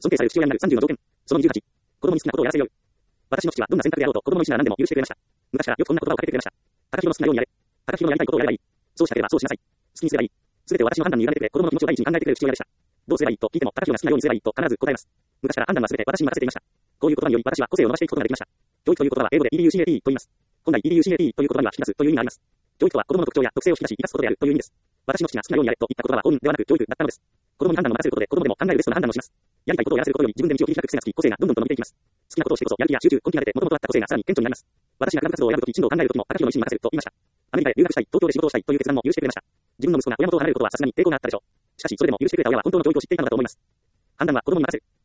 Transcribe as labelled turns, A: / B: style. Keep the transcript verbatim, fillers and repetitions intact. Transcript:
A: 尊敬される父親になるさんじゅうの条件。そのにじゅうはち。子供に好きなことをやらせるように。私の父はどんな選択であろうと子供の意思なら何でも許してくれました。昔からよくこんな言葉をかけてくれました。高弘の好きなようにやれ。高弘のやりたいことをやればいい。そうしなければそうしなさい。好きにすればいい。すべてを私の判断に委ねてくれ、子供の気持ちを第一に考えてくれる父親でした。どうすればいいと聞いても、高弘が好きなようにすればいいと必ず答えます。昔から判断はすべて私に任せていました。こういう言葉により私は個性を伸ばしていくことができました。教育という言葉は英語で イーディーユーシーエーティー と言います。本来 イーディーユーシーエーティー という言葉には引き出すという意味があります。教育とは子供の特徴や特性を引き出し生かすことであるという意味です。私の父が好きなようにやれと言った言葉は本ではなく教育だったのです。子供に判断を任せることで子供でも考えるベストな判断をします。やりたいことをやらせることより自分で道を切り開く癖がつき個性がどんどんと伸びていきます。好きなことをしてこそやる気や集中、根気が出て元々あった個性がさらに顕著になります。私がクラブ活動を選ぶとき進路を考えるときも高弘の意思に任せると言いました。アメリカへ留学したい、東京で仕事をしたいという決断も許してくれました。自分の息子が親元を離れることはさすがに抵抗があったでしょう。しかしそれでも許してくれた親は本当の教育を知っていたのだと思います。判断は子供に任せる。